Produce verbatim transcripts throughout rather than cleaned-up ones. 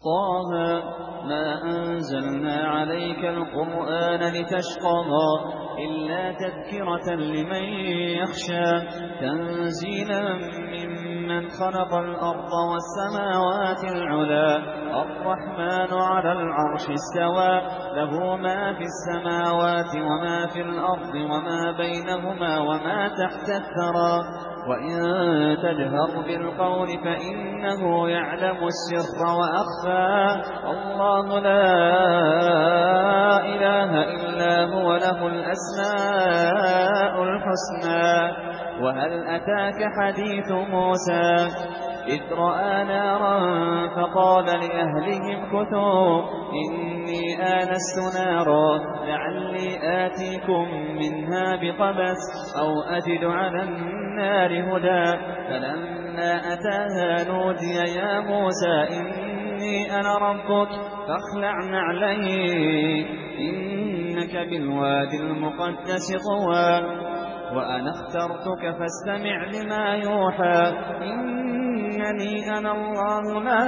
طه ما أنزلنا عليك القرآن لتشقى إلا تذكرة لمن يخشى تنزيلا ممن خلق الأرض والسماوات العلا الرحمن على العرش استوى له ما في السماوات وما في الأرض وما بينهما وما تحت الثرى وإن تجهر بالقول فإنه يعلم السر وأخفى الله لا إله إلا هو له الأسماء الحسنى وهل أتاك حديث موسى إذ رأى نارا فقال لأهلهم كثوا إني آنست نارا لعلي آتيكم منها بقبس أو أجد على النار هدى فلما أتاها نودي يا موسى إني أنا ربك فاخلع نعليك إنك بالوادي المقدس طوى وأنا اخترتك فاستمع لما يوحى إنني أنا الله لا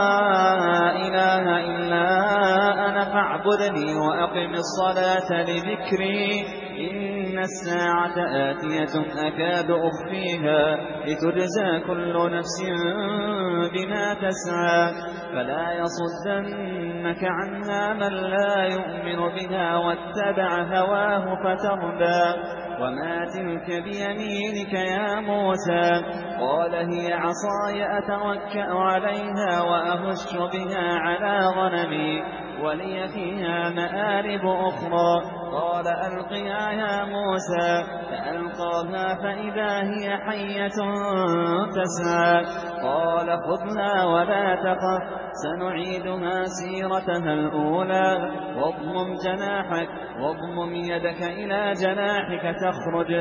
إله إلا أنا فاعبدني وأقم الصلاة لذكري إن الساعة آتية أكاد أخفيها لتجزى كل نفس بما تسعى فلا يصدنك عنها من لا يؤمن بها واتبع هواه فتردى وما تلك بيمينك يا موسى قال هي عصاي أتوكأ عليها وأهش بها على غنمي ولي فيها مآرب أخرى قال ألقها يا موسى فألقاها فإذا هي حية تسعى قال خذها ولا تخف سنعيدها سيرتها الأولى واضمم جناحك واضمم يدك إلى جناحك تخرج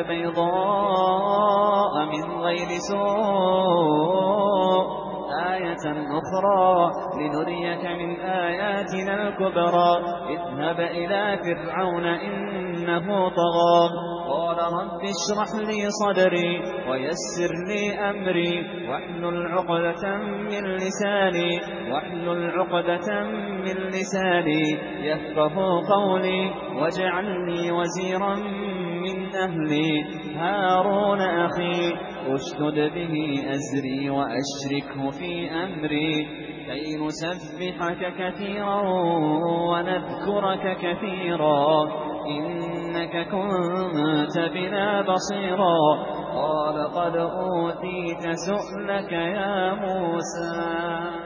بيضاء من غير سوء آية أخرى لنريك من آياتنا الكبرى اذهب إلى فرعون إنه طغى قال رب اشرح لي صدري ويسر لي أمري واحلل عقدة من لساني واحلل عقدة من لساني يفقه قولي واجعل لي وزيرا من أهلي هارون أخي أشدد به أزري وأشركه في أمري كي نسبحك كثيرا ونذكرك كثيرا إنك كنت بنا بصيرا قال قد أوتيت سؤلك يا موسى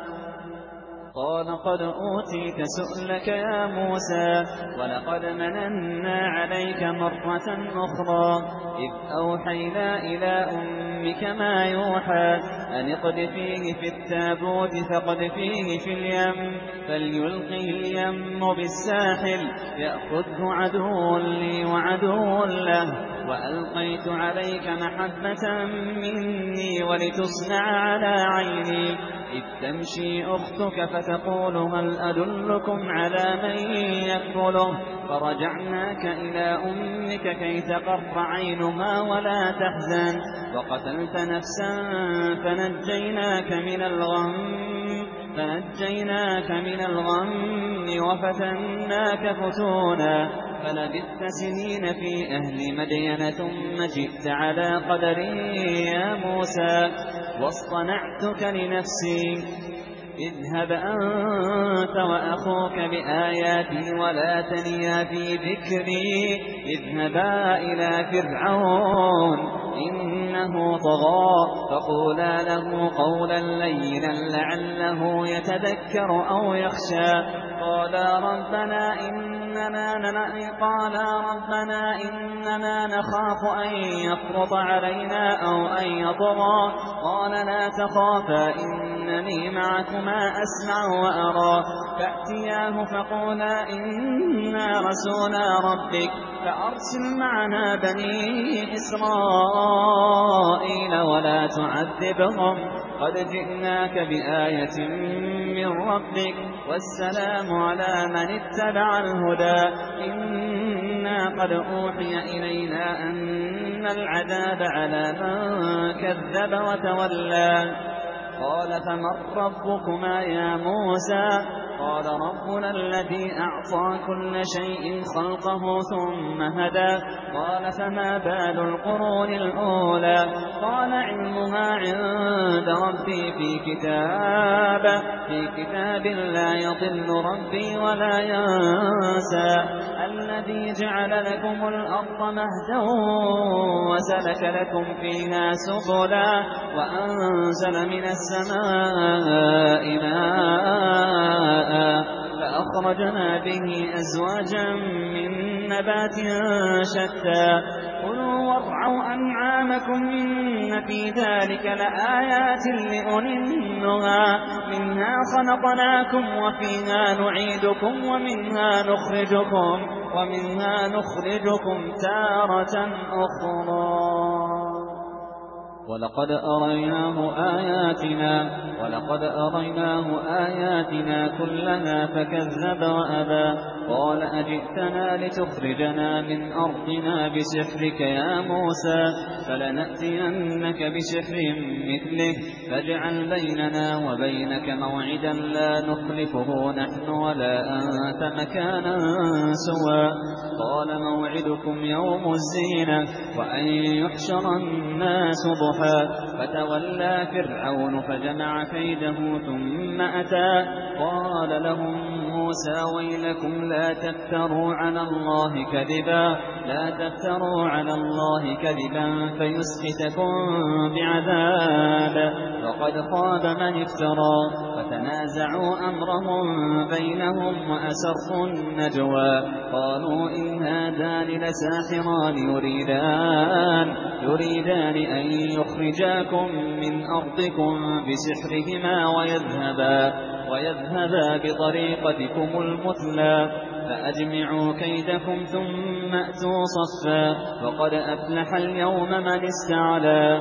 قال قد أوتيت سؤلك يا موسى ولقد مننا عليك مرة أخرى إذ أوحينا إلى أمك ما يوحى أن اقذفيه في التابوت فاقذفيه في اليم فليلقه اليم بالساحل يأخذه عدو لي وعدو له وألقيت عليك محبة مني ولتصنع على عيني إذ تمشي أختك فتقول هل أدلكم على من يكفله فرجعناك إلى أمك كي تقر عينها ولا تحزن وقتلت نفسا فنجيناك من الغم فنجيناك من الغم وفتناك فتونا فلبثت سنين في أهل مدين ثم جئت على قدري يا موسى واصطنعتك لنفسي اذهب أنت وأخوك بآياتي ولا تنيا في ذكري اذهبا إلى فرعون إنه طغى فقولا له قولا لينا لعله يتذكر أو يخشى قالا ربنا إننا قالا ربنا إننا نخاف أن يفرط علينا أو أن يطغى قال لا تخافا إنني معكما أسمع وأرى فأتياه فقولا إنا رسولا ربك فأرسل معنا بني إسرائيل ولا تعذبهم قد جئناك بآية من ربك والسلام على من اتبع الهدى إنا قد أوحي إلينا أن العذاب على من كذب وتولى قال فمن ربكما يا موسى قال ربنا الذي أعطى كل شيء خلقه ثم هدى قال فما بال القرون الأولى قال علمها عند ربي في كتاب في كتاب لا يضل ربي ولا ينسى الذي جعل لكم الأرض مهدا وسلك لكم فيها سبلا وأنزل من السماء ماء فأخرجنا به أزواجا من نبات شتى كلوا وارعوا أنعامكم إن في ذلك لآيات لأولي النهى منها خلقناكم وفيها نعيدكم ومنها نخرجكم ومنها نخرجكم تارة أخرى ولقد أريناه آياتنا ولقد أريناه آياتنا كلها فكذب وأبى قال أجئتنا لتخرجنا من أرضنا بسحرك يا موسى فلنأتينك بسحر مثله فاجعل بيننا وبينك موعدا لا نخلفه نحن ولا أنت مكانا سوى قال موعدكم يوم الزينة وأن يحشر الناس ضحى فتولى فرعون فجمع كيده ثم أتى قال لهم موسى ويلكم لا تفتروا على الله كذبا لا تفتروا على الله كذبا فيسحتكم بعذاب وقد خاب من افترى فتنازعوا أمرهم بينهم وأسروا النجوى قالوا إن هذان لساحران يريدان يريدان أن يخرجاكم من أرضكم بسحرهما ويذهبا ويذهبا بطريقتكم المثلى فأجمعوا كيدكم ثم أتوا صفا وقد أفلح اليوم من استعلى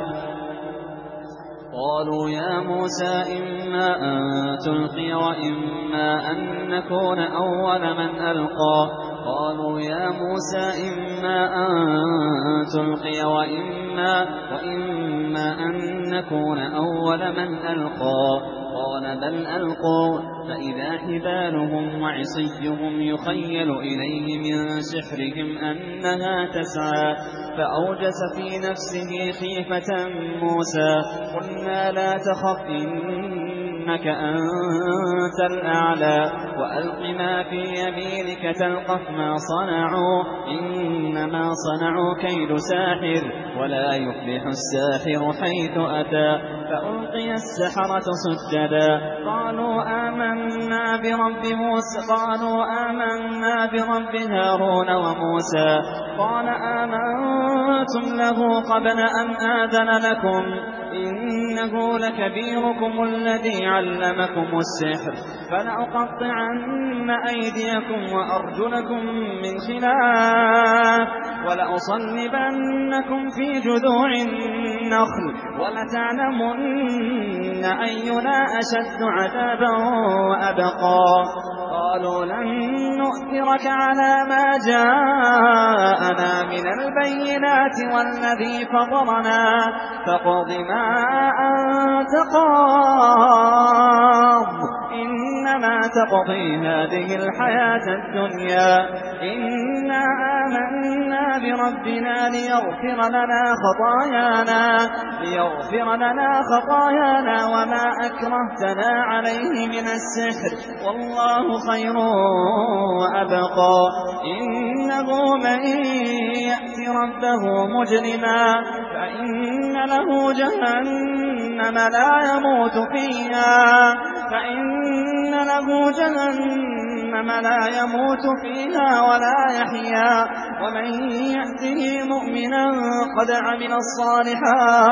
قالوا يا موسى إما أن تلقي وإما أن نكون أول من ألقى قالوا يا موسى إما أن تلقي وإما, وإما أن نكون أول من ألقى قال بل ألقوا فإذا حبالهم وعصيهم يخيل إليه من سحرهم أنها تسعى فأوجس في نفسه خيفة موسى قلنا لا تخف إنك أنت الأعلى وألق ما في يمينك تلقف ما صنعوا إنما صنعوا كيد ساحر ولا يفلح الساحر حيث أتى فألقي السحرة سجدا قالوا آمنا برب موسى قالوا آمنا برب هارون وموسى قال آمنتم له قبل أن آذن لكم إنه لكبيركم الذي علمكم السحر فلأقطعن أيديكم وأرجلكم من خلاف ولأصلبنكم في جذوع النخل ولتعلمن أينا أشد عذابا وأبقى قالوا لن نؤثرك على ما جاءنا من البينات والذي فطرنا فاقض ما أنت قاض إنما تقضي هذه الحياة الدنيا إنا آمنا بربنا ليغفر لنا خطايانا ليغفر لنا خطايانا وما أكرهتنا عليه من السحر والله خير وأبقى إنه من يأت ربه مجرما فإن له جهنم لا يموت فيها فإن له جهنم لا يموت فيها ولا يحيا ومن يأته مؤمنا قد عمل الصالحات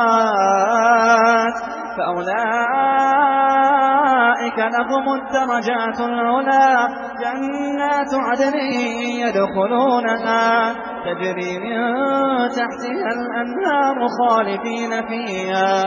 فأولئك لهم الدرجات العلى جنات عدن يدخلونها تجري من تحتها الأنهار خالدين فيها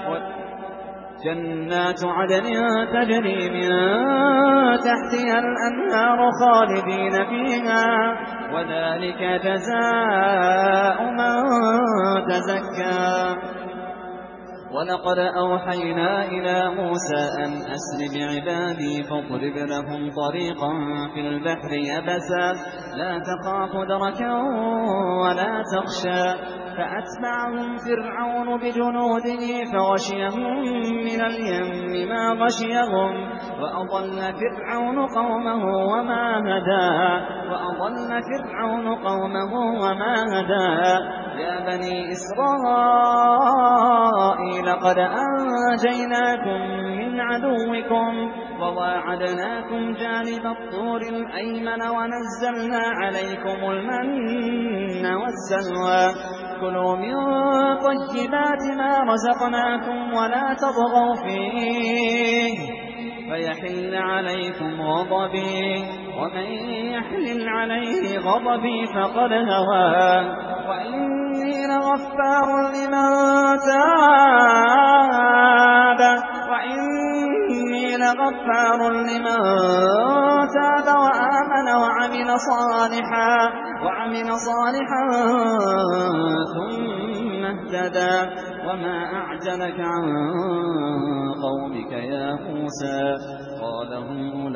جنات عدن تجري من تحتها الأنهار خالدين فيها وذلك جزاء من تزكى ولقد أوحينا إلى موسى أن أسر بعبادي فاضرب لهم طريقا في البحر يبسا لا تخاف دركا ولا تخشى فأتبعهم فرعون بجنوده فغشيهم من اليم ما غشيهم وأضل فرعون قومه وما هدى وأضل فرعون قومه وما هدى يا بني إسرائيل قد أنجيناكم من عدوكم وواعدناكم جانب الطور الأيمن ونزلنا عليكم المن والسلوى كلوا من طيبات ما رزقناكم ولا تطغوا فيه فيحل عليكم غضبي ومن يحلل عليه غضبي فقد هوى وإني لغفار لمن تاب وإني لغفار لمن تاب وآمن وعمل صالحا وعمل صالحا ثم اهتدى وما أعجلك عن قومك يا موسى قال هم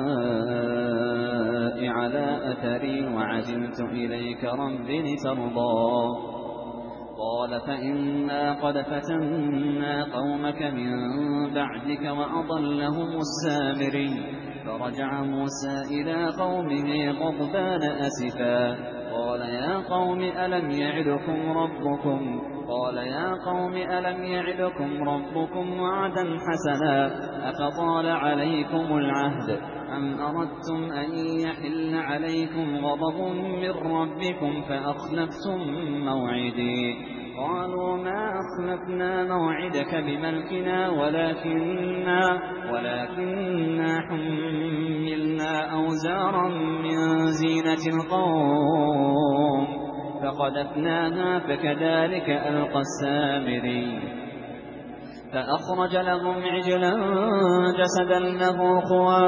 أولئك على أثري وعجلت إليك رب لترضى قال فإنا قد فتنا قومك من بعدك وأضلهم السامري فرجع موسى إلى قومه غضبان أسفا قال يا قوم ألم يعدكم ربكم قال يا قوم ألم يعدكم ربكم وعدا حسنا أفطال عليكم العهد أم أردتم أن يحل عليكم غضب من ربكم فأخلفتم موعدي قالوا ما أخلفنا موعدك بملكنا ولكننا ولكننا حملنا أوزارا من زينة القوم فقذفناها فكذلك ألقى السامري فأخرج لهم عجلا جسدا له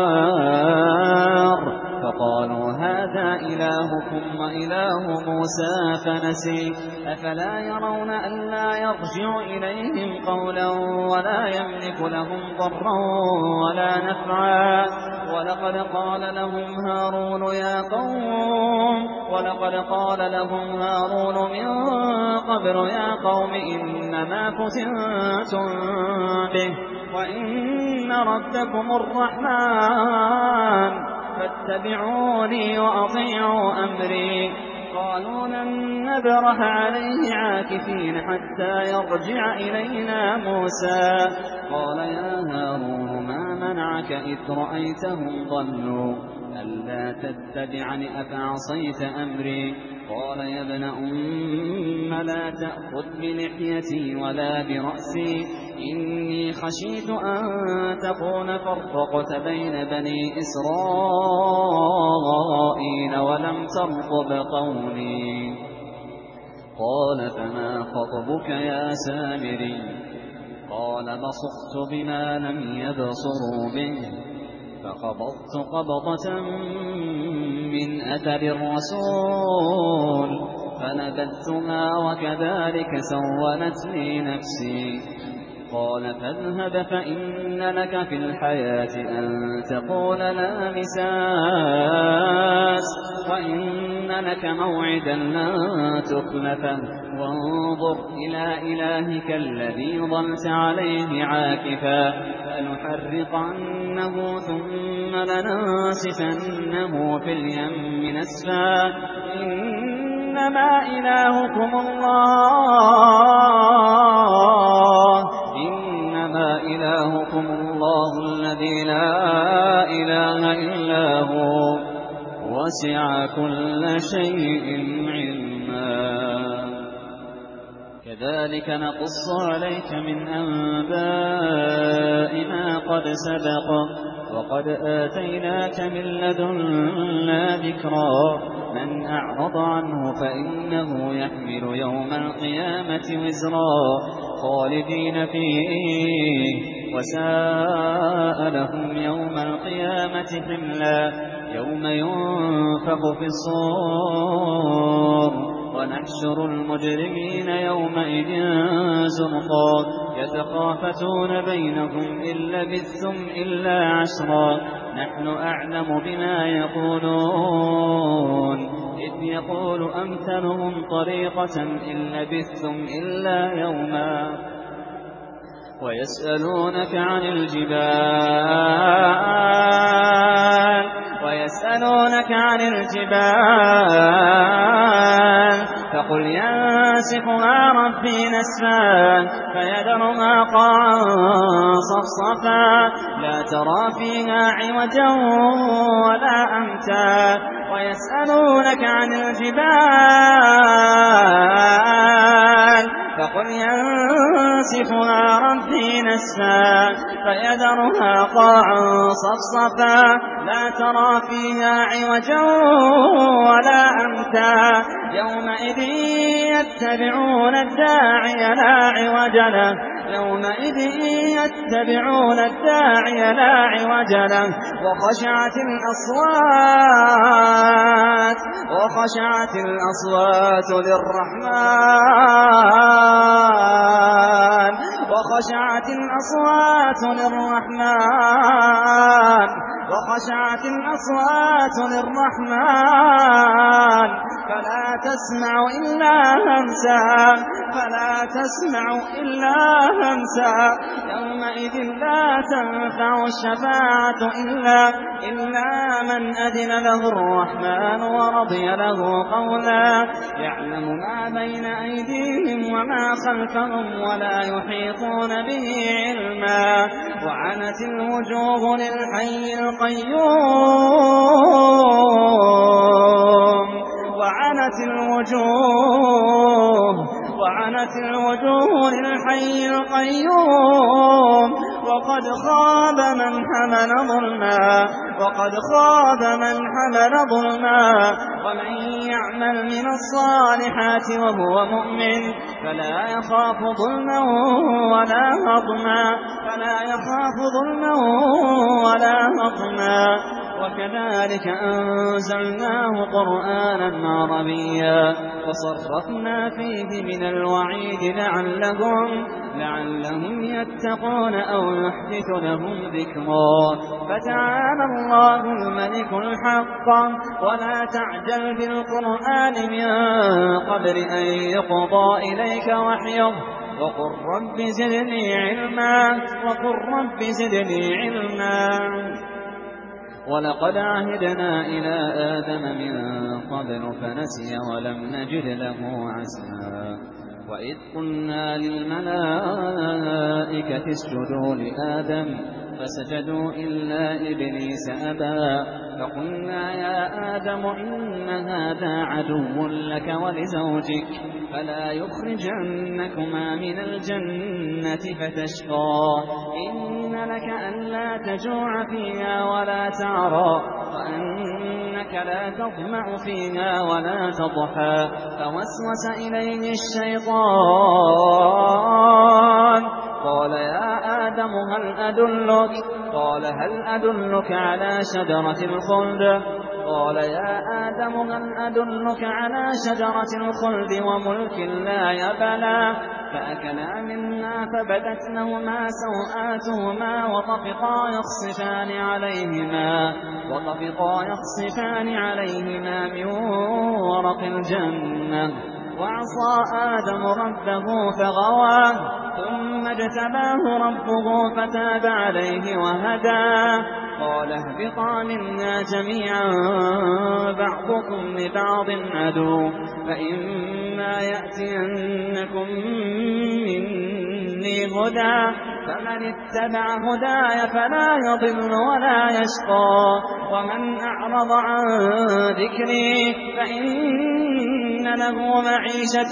خوار فقالوا هذا إلهكم وإله موسى فنسي أفلا يرون ألا يرجع إليهم قولا ولا يملك لهم ضرا ولا نفعا ولقد قال لهم هارون يا قوم ولقد قال لهم هارون من قبل يا قوم إنما فتنتم به وإن ربكم الرحمن فاتبعوني وأطيعوا أمري قالوا لن نبرح عليه عاكفين حتى يرجع إلينا موسى قال يا هارون ما منعك إذ رأيتهم ضلوا ألا تتبعني أفعصيت أمري قال يا ابن أم لا تأخذ بلحيتي ولا برأسي إني خشيت أن تكون فرقت بين بني إسرائيل ولم ترقب قولي قال فما خطبك يا سامري قال بصرت بما لم يبصروا به فقبضت قبضة من أثر الرسول فنبذتها وكذلك سولت لي نفسي قال فاذهب فإن لك في الحياة أن تقول لا مساس وإن لك موعدا لن تخلفه وانظر إلى إلهك الذي ظلت عليه عاكفا فنحرقنه ثم لننسفنه في اليم نسفا إنما إلهكم الله إنما إلهكم الله الذي لا إله إلا هو وسع كل شيء علما كذلك نقص عليك من أنباء ما قد سبق وقد آتيناك من لدنا ذكرا من أعرض عنه فإنه يحمل يوم القيامة وزرا خالدين فيه وساء لهم يوم القيامة حملا يوم ينفخ في الصور ونحشر المجرمين يومئذ زرقا يتخافتون بينهم إن لبثتم إلا عشرا نحن أعلم بما يقولون إذ يقول أمثلهم طريقة إن لبثتم إلا يوما ويسألونك عن الجبال ويسألونك عن الجبال فقل ينسفها ربي نسفا فيذرها قاعا صفصفا لا ترى فيها عوجا ولا أمتا ويسألونك عن الجبال فقل ينسفها ربي نسفا فيذرها قاعا صفصفا لا ترى فيها عوجا ولا أمتا يومئذ يتبعون الداعي لا عوج له يومئذ يتبعون الداعي لا عوج له وخشعت الأصوات وخشعت الأصوات للرحمن وخشعت الأصوات للرحمن وخشعت الأصوات للرحمن فلا تسمع إلا همسا فلا تسمع إلا همسا يومئذ لا تنفع الشفاعة إلا إلا من أذن له الرحمن ورضي له قولا يعلم ما بين أيديهم وما خلفهم ولا يحيطون به علما وعنت الوجوه للحي القيوم وعنت الوجوه وعنت الوجوه للحي القيوم وقد خاب من حمل ظلما وقد خاب من حمل ظلما ومن يعمل من الصالحات وهو مؤمن فلا يخاف ظلما ولا هضما فلا يخاف ظلما ولا هضما وكذلك أنزلناه قرآنا عربيا وصرفنا فيه من الوعيد لعلهم لعلهم يتقون أو يحدث لهم ذكرا فتعالى الله الملك الحق ولا تعجل بالقرآن من قبل أن يقضى إليك وحيه وقل رب زدني علما وقل رب زدني علما ولقد عهدنا إلى آدم من قبل فنسي ولم نجد له عزما وإذ قلنا للملائكة اسجدوا لآدم فسجدوا إلا إبليس أبى فقلنا يا آدم إن هذا عدو لك ولزوجك فلا يخرجنكما من الجنة فتشقى إن لك ألا تجوع فيها ولا تعرى وأنك لا تظمأ فيها ولا تضحى فوسوس إليه الشيطان قال يا آدم هل أدلك قال هل أدلك على شجرة الخلد قال يا آدم هل أدلك على شجرة الخلد وملك لا يبلى فأكلا منا فبدت لهما سوآتهما وطفقا يخصفان عليهما وطفقا يخصفان عليهما من ورق الجنة وعصى آدم ربه فغوى ثم اجتباه ربه فتاب عليه وهدى قال اهبطا منا جميعا بعضكم لبعض عدو فإما يأتينكم مني هدى فمن اتبع هداي فلا يضل ولا يشقى ومن أعرض عن ذكري فإن له معيشة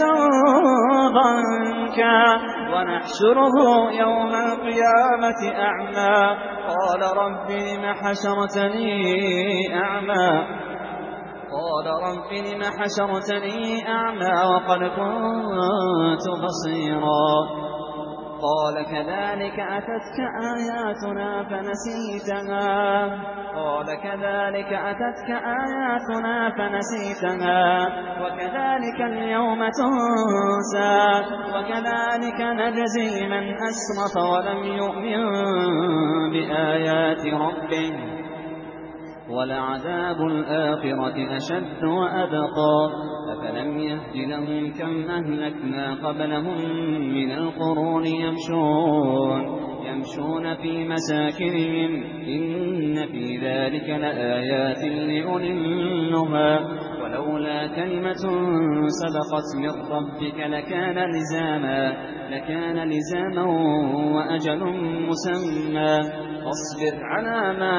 ضنكا ونحشره يوم القيامة أعمى قال رب لم حشرتني أعمى قال رب لم حشرتني أعمى وقد كنت بصيرا قال كذلك أتتك آياتنا فنسيتها قال كذلك أتتك آياتنا فنسيتها وكذلك اليوم تنسى وكذلك نجزي من أسرف ولم يؤمن بآيات ربه ولعذاب الآخرة أشد وأبقى أفلم يهد لهم كم أهلكنا قبلهم من القرون يمشون يمشون في مساكنهم إن في ذلك لآيات لأولي النهى ولولا كلمة سبقت من ربك لكان لزاما لكان لزاما وأجل مسمى فاصبر على ما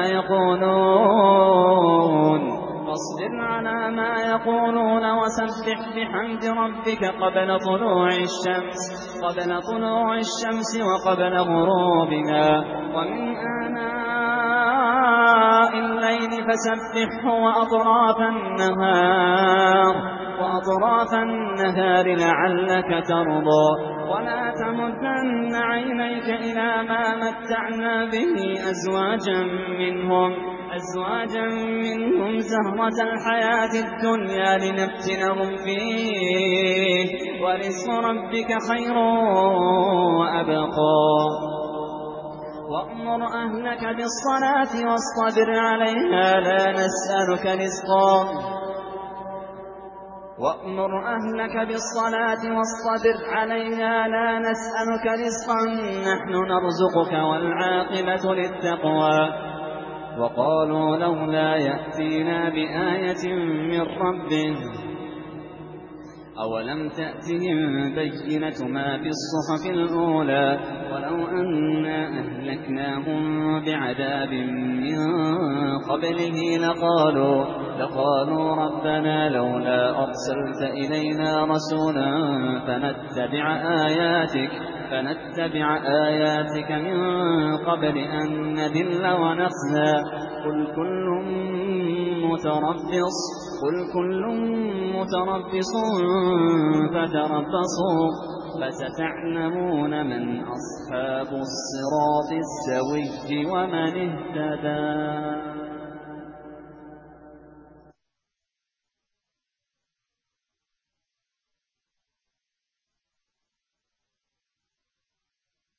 يقولون فاصبر على ما يقولون وسبح بحمد ربك قبل طلوع الشمس قبل طلوع الشمس وقبل غروبها ومن آناء الليل فسبحه وأطراف النهار وأطراف النهار لعلك ترضى ولا تمدن عينيك إلى ما متعنا به أزواجا منهم أزواجا منهم زهرة الحياة الدنيا لنفتنهم فيه ورزق ربك خير وأبقى وأمر أهلك بالصلاة واصطبر عليها لا نسألك رزقا وأمر أهلك بالصلاة واصطبر عليها لا نسألك رزقا نحن نرزقك والعاقبة للتقوى وقالوا لولا يأتينا بآية من ربه أولم تأتهم بينة ما في الصحف الأولى ولو أنا أهلكناهم بعذاب من قبله لقالوا, لقالوا ربنا لولا أرسلت إلينا رسولا فنتبع آياتك, فنتبع آياتك من قبل أن نذل ونخزى قل كل متربص قل كل متربص فتربصوا فستعلمون من أصحاب الصراط السوي ومن اهتدى.